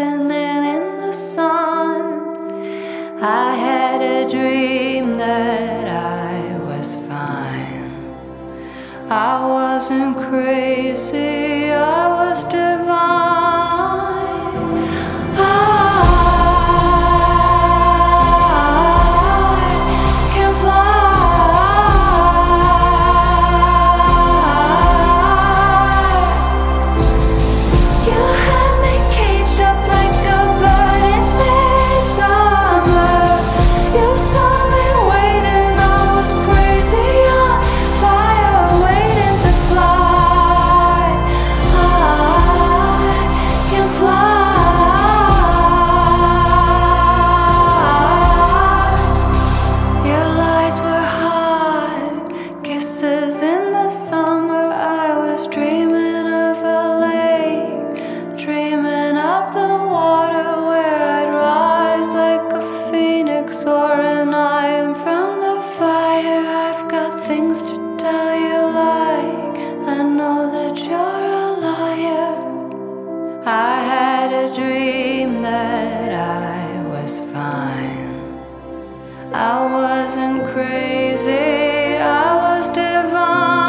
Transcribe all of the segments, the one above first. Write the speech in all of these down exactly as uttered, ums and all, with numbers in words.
glistening in the sun. I had a dream that I was fine. I wasn't crazy, I was divine. In the summer, I was dreaming of a lake, dreaming of the water where I'd rise like a phoenix, soaring high from the fire. I've got things to tell you, like I know that you're a liar. I had a dream that I was fine. I wasn't crazy, I was divine.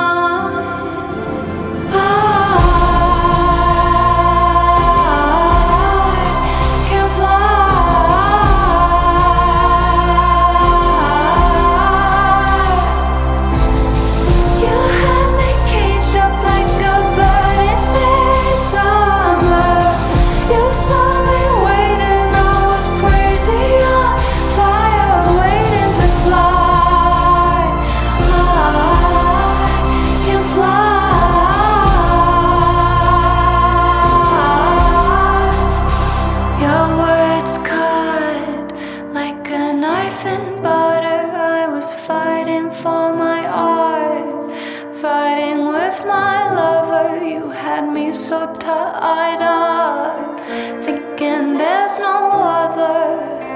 And butter, I was fighting for my art, fighting with my lover. You had me so tied up, thinking there's no other.